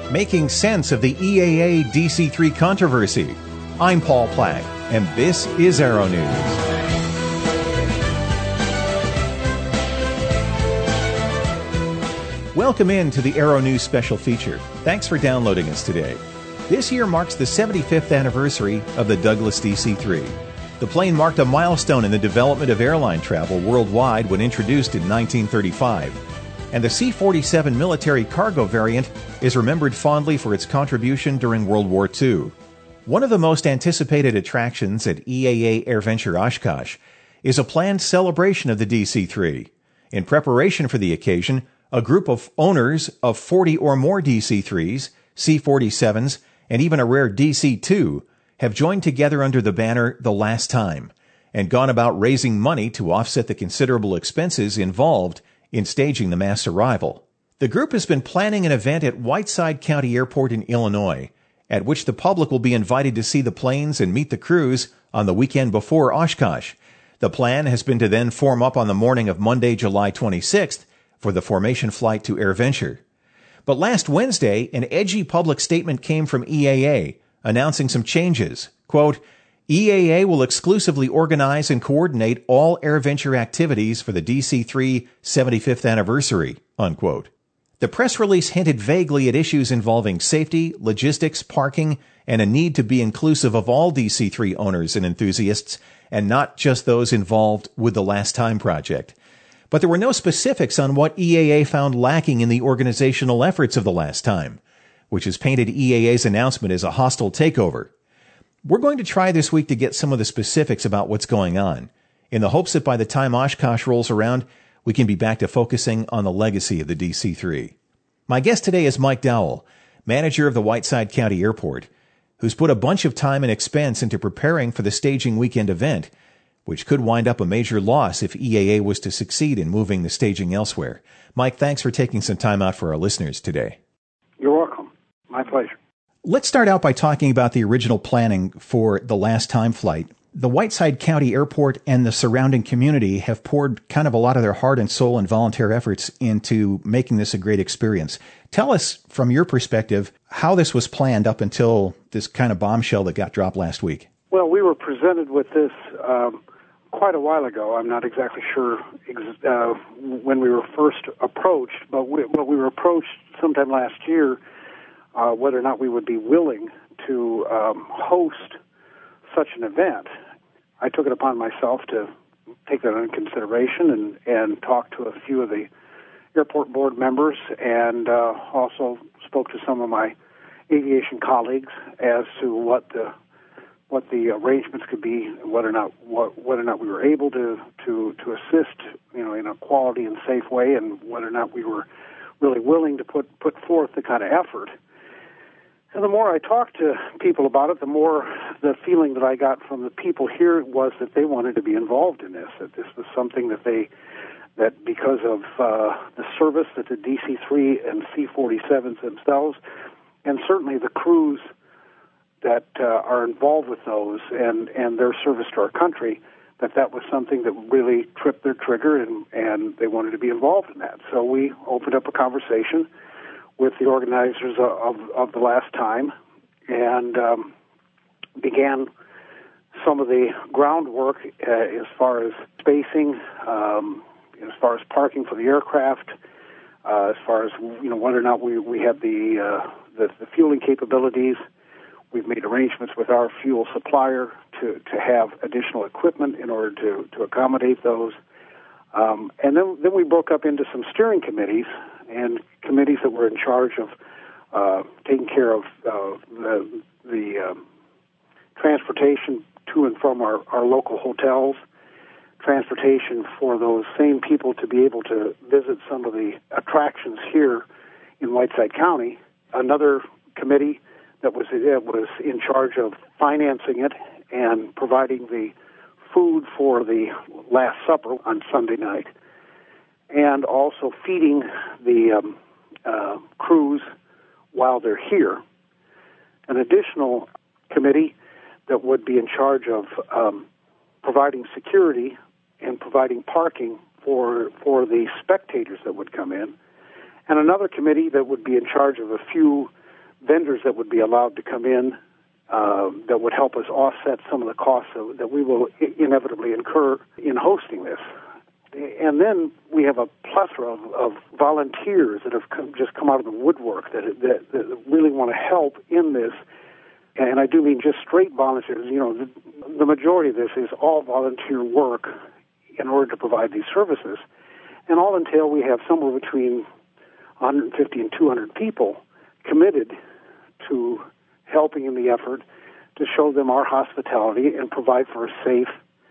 making sense of the EAA DC-3 controversy. I'm Paul Plack, and this is Aero News. Welcome in to the Aero News special feature. Thanks for downloading us today. This year marks the 75th anniversary of the Douglas DC-3. The plane marked a milestone in the development of airline travel worldwide when introduced in 1935. And the C-47 military cargo variant is remembered fondly for its contribution during World War II. One of the most anticipated attractions at EAA AirVenture Oshkosh is a planned celebration of the DC-3. In preparation for the occasion, a group of owners of 40 or more DC-3s, C-47s, and even a rare DC-2 have joined together under the banner The Last Time and gone about raising money to offset the considerable expenses involved in staging the mass arrival. The group has been planning an event at Whiteside County Airport in Illinois, at which the public will be invited to see the planes and meet the crews on the weekend before Oshkosh. The plan has been to then form up on the morning of Monday, July 26th for the formation flight to AirVenture. But last Wednesday, an edgy public statement came from EAA announcing some changes. Quote, EAA will exclusively organize and coordinate all AirVenture activities for the DC-3 75th anniversary, unquote. The press release hinted vaguely at issues involving safety, logistics, parking, and a need to be inclusive of all DC-3 owners and enthusiasts, and not just those involved with the Last Time project. But there were no specifics on what EAA found lacking in the organizational efforts of the Last Time, which has painted EAA's announcement as a hostile takeover. We're going to try this week to get some of the specifics about what's going on, in the hopes that by the time Oshkosh rolls around, we can be back to focusing on the legacy of the DC-3. My guest today is Mike Dowell, manager of the Whiteside County Airport, who's put a bunch of time and expense into preparing for the staging weekend event, which could wind up a major loss if EAA was to succeed in moving the staging elsewhere. Mike, thanks for taking some time out for our listeners today. You're welcome. My pleasure. Let's start out by talking about the original planning for the Last Time flight. The Whiteside County Airport and the surrounding community have poured kind of a lot of their heart and soul and volunteer efforts into making this a great experience. Tell us, from your perspective, how this was planned up until this kind of bombshell that got dropped last week. Well, we were presented with this quite a while ago. I'm not exactly sure when we were first approached, but we were approached sometime last year whether or not we would be willing to host such an event. I took it upon myself to take that into consideration and talk to a few of the airport board members, and also spoke to some of my aviation colleagues as to what the arrangements could be, whether or not we were able to assist, in a quality and safe way, and whether or not we were really willing to put forth the kind of effort. And the more I talked to people about it, the more the feeling that I got from the people here was that they wanted to be involved in this, that this was something that because of the service that the DC-3 and C-47s themselves, and certainly the crews that are involved with those and their service to our country, that was something that really tripped their trigger, and they wanted to be involved in that. So we opened up a conversation with the organizers of the Last Time, and began some of the groundwork as far as spacing, as far as parking for the aircraft, as far as whether or not we have the fueling capabilities. We've made arrangements with our fuel supplier to have additional equipment in order to accommodate those. And then we broke up into some steering committees and committees that were in charge of taking care of the transportation to and from our local hotels, transportation for those same people to be able to visit some of the attractions here in Whiteside County. Another committee that was in charge of financing it and providing the food for the Last Supper on Sunday night, and also feeding the crews while they're here. An additional committee that would be in charge of providing security and providing parking for the spectators that would come in, and another committee that would be in charge of a few vendors that would be allowed to come in that would help us offset some of the costs that we will inevitably incur in hosting this. And then we have a plethora of volunteers that have just come out of the woodwork that really want to help in this. And I do mean just straight volunteers. You know, the majority of this is all volunteer work in order to provide these services. And all until we have somewhere between 150 and 200 people committed to helping in the effort to show them our hospitality and provide for a safe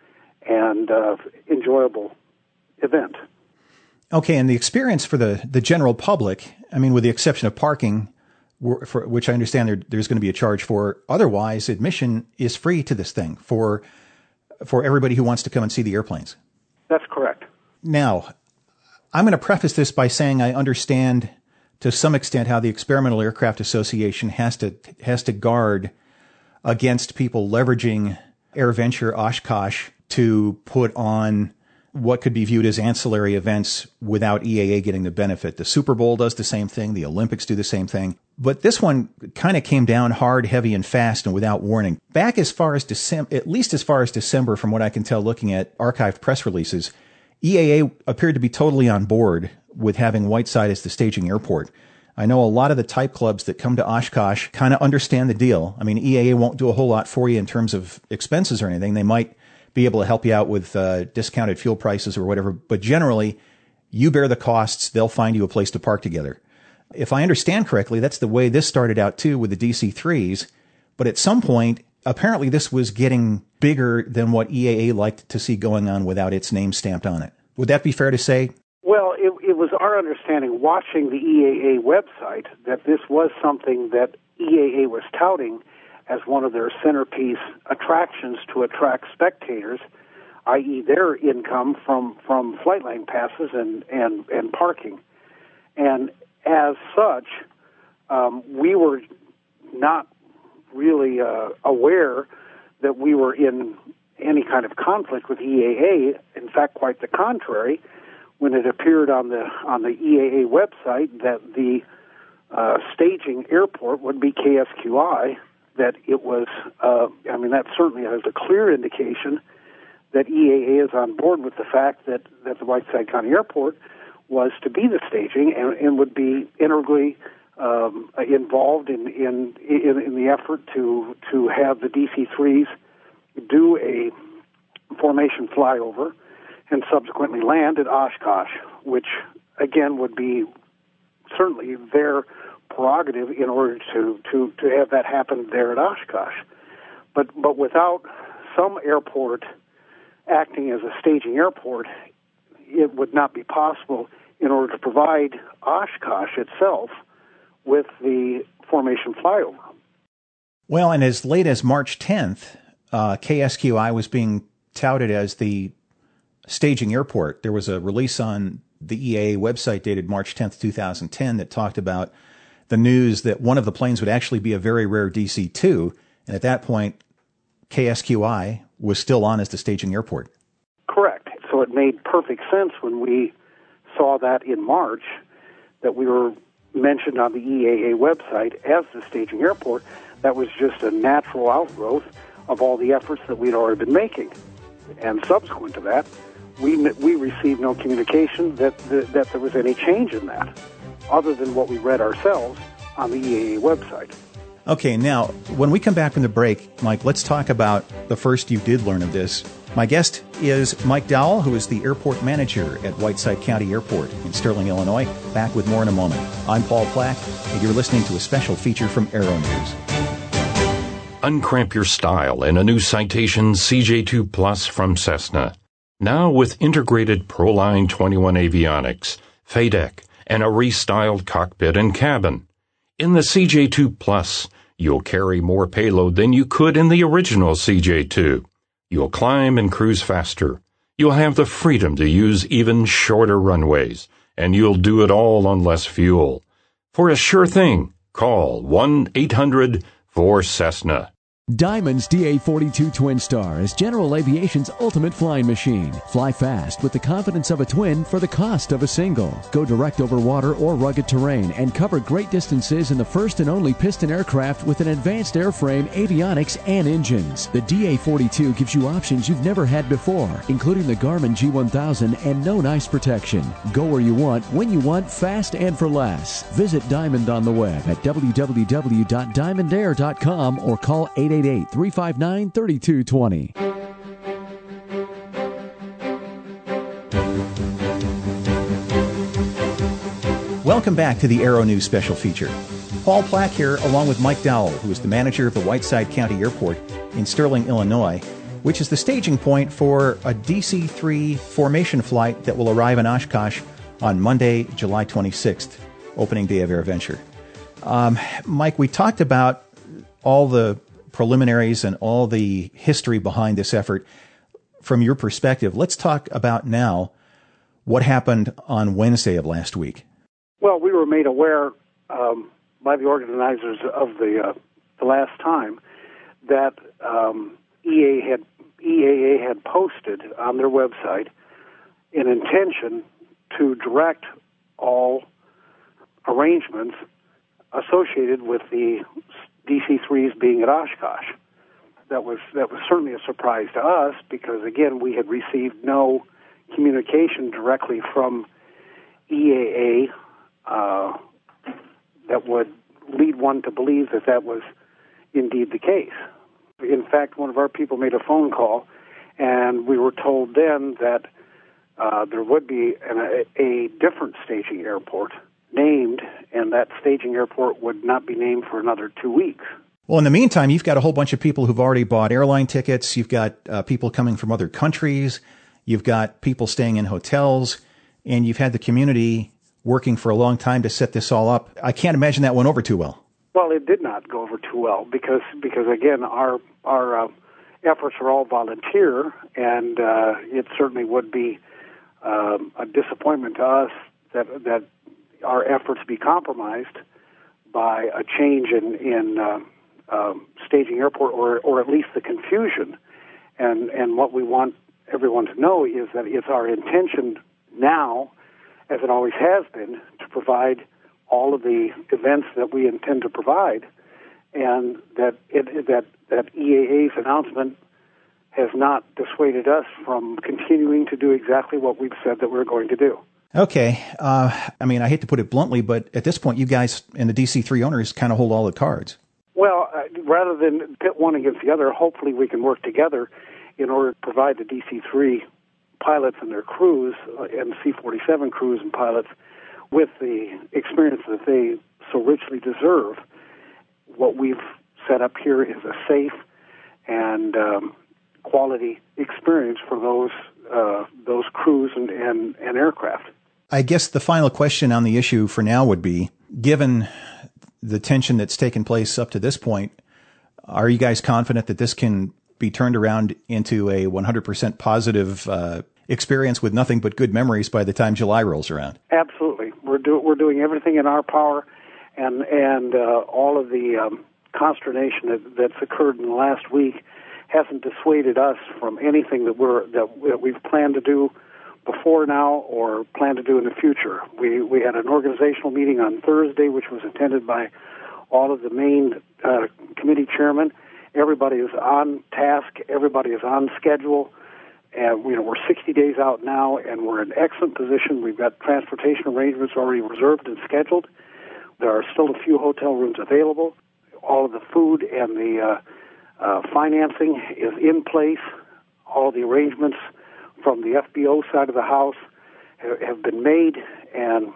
and enjoyable event. Okay, and the experience for the general public, I mean, with the exception of parking, for which I understand there's going to be a charge for, otherwise admission is free to this thing for everybody who wants to come and see the airplanes. That's correct. Now, I'm going to preface this by saying I understand to some extent how the Experimental Aircraft Association has to guard against people leveraging AirVenture Oshkosh to put on what could be viewed as ancillary events without EAA getting the benefit. The Super Bowl does the same thing. The Olympics do the same thing. But this one kind of came down hard, heavy, and fast and without warning. Back as far as at least as far as December, from what I can tell looking at archived press releases, EAA appeared to be totally on board with having Whiteside as the staging airport. I know a lot of the type clubs that come to Oshkosh kind of understand the deal. I mean, EAA won't do a whole lot for you in terms of expenses or anything. They might be able to help you out with discounted fuel prices or whatever. But generally, you bear the costs. They'll find you a place to park together. If I understand correctly, that's the way this started out too with the DC-3s. But at some point, apparently this was getting bigger than what EAA liked to see going on without its name stamped on it. Would that be fair to say? Well, it was our understanding, watching the EAA website, that this was something that EAA was touting as one of their centerpiece attractions to attract spectators, i.e. their income from flight line passes and parking. And as such, we were not really aware that we were in any kind of conflict with EAA. In fact, quite the contrary. When it appeared on the EAA website that the staging airport would be KSQI, that it was, that certainly is a clear indication that EAA is on board with the fact that the Whiteside County Airport was to be the staging and would be integrally involved in the effort to have the DC-3s do a formation flyover and subsequently land at Oshkosh, which again would be certainly their prerogative in order to have that happen there at Oshkosh. But without some airport acting as a staging airport, it would not be possible in order to provide Oshkosh itself with the formation flyover. Well, and as late as March 10th, KSQI was being touted as the staging airport. There was a release on the EAA website dated March 10th, 2010 that talked about the news that one of the planes would actually be a very rare DC-2. And at that point, KSQI was still on as the staging airport. Correct. So it made perfect sense when we saw that in March that we were mentioned on the EAA website as the staging airport. That was just a natural outgrowth of all the efforts that we'd already been making. And subsequent to that, we received no communication that there was any change in that, other than what we read ourselves on the EAA website. Okay, now, when we come back from the break, Mike, let's talk about the first you did learn of this. My guest is Mike Dowell, who is the airport manager at Whiteside County Airport in Sterling, Illinois. Back with more in a moment. I'm Paul Plack, and you're listening to a special feature from Aero News. Uncramp your style in a new Citation CJ2 Plus from Cessna. Now with integrated Proline 21 avionics, FADEC, and a restyled cockpit and cabin. In the CJ2 Plus, you'll carry more payload than you could in the original CJ2. You'll climb and cruise faster. You'll have the freedom to use even shorter runways, and you'll do it all on less fuel. For a sure thing, call 1-800-4-CESSNA. Diamond's DA-42 Twin Star is General Aviation's ultimate flying machine. Fly fast with the confidence of a twin for the cost of a single. Go direct over water or rugged terrain and cover great distances in the first and only piston aircraft with an advanced airframe, avionics, and engines. The DA-42 gives you options you've never had before, including the Garmin G1000 and no ice protection. Go where you want, when you want, fast and for less. Visit Diamond on the web at www.diamondair.com or call 888-359-3220. Welcome back to the Aero News special feature. Paul Plack here, along with Mike Dowell, who is the manager of the Whiteside County Airport in Sterling, Illinois, which is the staging point for a DC-3 formation flight that will arrive in Oshkosh on Monday, July 26th, opening day of AirVenture. Mike, we talked about all the preliminaries and all the history behind this effort from your perspective. Let's talk about now what happened on Wednesday of last week. Well, we were made aware by the organizers of the last time that EAA had posted on their website an intention to direct all arrangements associated with the DC-3s being at Oshkosh. That was certainly a surprise to us because, again, we had received no communication directly from EAA that would lead one to believe that that was indeed the case. In fact, one of our people made a phone call, and we were told then that there would be a different staging airport named, and that staging airport would not be named for another 2 weeks. Well, in the meantime, you've got a whole bunch of people who've already bought airline tickets. You've got people coming from other countries. You've got people staying in hotels, and you've had the community working for a long time to set this all up. I can't imagine that went over too well. Well, it did not go over too well because again, our efforts are all volunteer, and it certainly would be a disappointment to us that our efforts be compromised by a change in staging airport, or at least the confusion. And what we want everyone to know is that it's our intention now, as it always has been, to provide all of the events that we intend to provide, and that EAA's announcement has not dissuaded us from continuing to do exactly what we've said that we're going to do. Okay. I hate to put it bluntly, but at this point, you guys and the DC-3 owners kind of hold all the cards. Well, rather than pit one against the other, hopefully we can work together in order to provide the DC-3 pilots and their crews, and C-47 crews and pilots, with the experience that they so richly deserve. What we've set up here is a safe and quality experience for those crews and aircraft. I guess the final question on the issue for now would be, given the tension that's taken place up to this point, are you guys confident that this can be turned around into a 100% positive experience with nothing but good memories by the time July rolls around? Absolutely. We're doing everything in our power, and all of the consternation that's occurred in the last week hasn't dissuaded us from anything that we've planned to do before now or plan to do in the future. We had an organizational meeting on Thursday, which was attended by all of the main committee chairmen. Everybody is on task. Everybody is on schedule. And we're 60 days out now, and we're in excellent position. We've got transportation arrangements already reserved and scheduled. There are still a few hotel rooms available. All of the food and the financing is in place. All the arrangements from the FBO side of the house have been made, and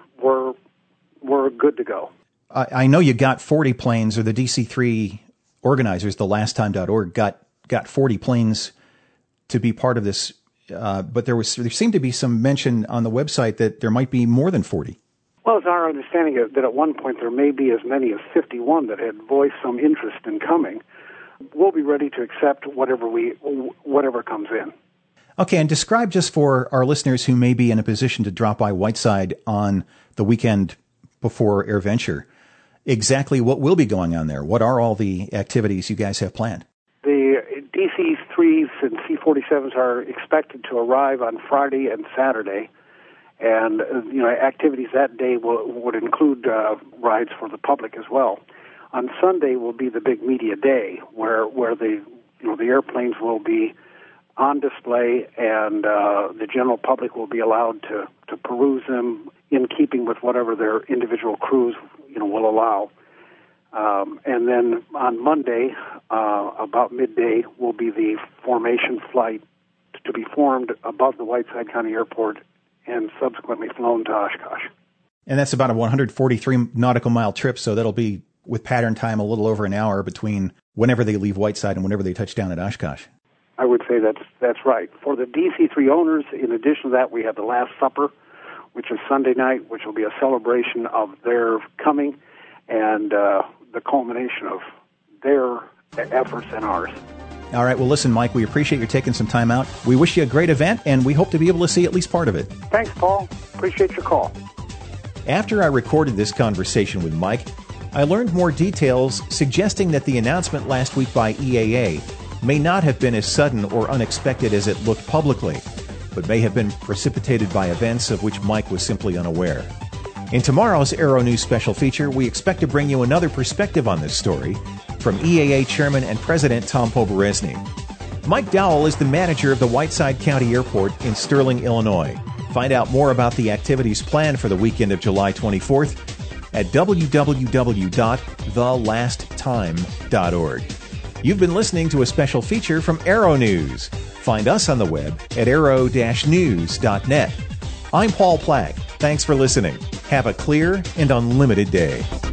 we're good to go. I know you got 40 planes, or the DC-3 organizers, the lasttime.org, got 40 planes to be part of this, but there seemed to be some mention on the website that there might be more than 40. Well, it's our understanding that at one point there may be as many as 51 that had voiced some interest in coming. We'll be ready to accept whatever comes in. Okay, and describe just for our listeners who may be in a position to drop by Whiteside on the weekend before AirVenture, exactly what will be going on there. What are all the activities you guys have planned? DC-3s and C-47s are expected to arrive on Friday and Saturday, and activities that day would include rides for the public as well. On Sunday will be the big media day, where the airplanes will be on display, and the general public will be allowed to peruse them in keeping with whatever their individual crews will allow. And then on Monday, about midday, will be the formation flight to be formed above the Whiteside County Airport and subsequently flown to Oshkosh. And that's about a 143 nautical mile trip, so that'll be with pattern time a little over an hour between whenever they leave Whiteside and whenever they touch down at Oshkosh. I would say that's right. For the DC-3 owners, in addition to that, we have the Last Supper, which is Sunday night, which will be a celebration of their coming and the culmination of their efforts and ours. All right. Well, listen, Mike, we appreciate you taking some time out. We wish you a great event, and we hope to be able to see at least part of it. Thanks, Paul. Appreciate your call. After I recorded this conversation with Mike, I learned more details suggesting that the announcement last week by EAA may not have been as sudden or unexpected as it looked publicly, but may have been precipitated by events of which Mike was simply unaware. In tomorrow's Aero News special feature, we expect to bring you another perspective on this story from EAA Chairman and President Tom Poberezny. Mike Dowell is the manager of the Whiteside County Airport in Sterling, Illinois. Find out more about the activities planned for the weekend of July 24th at www.thelasttime.org. You've been listening to a special feature from Aero News. Find us on the web at aero-news.net. I'm Paul Plack. Thanks for listening. Have a clear and unlimited day.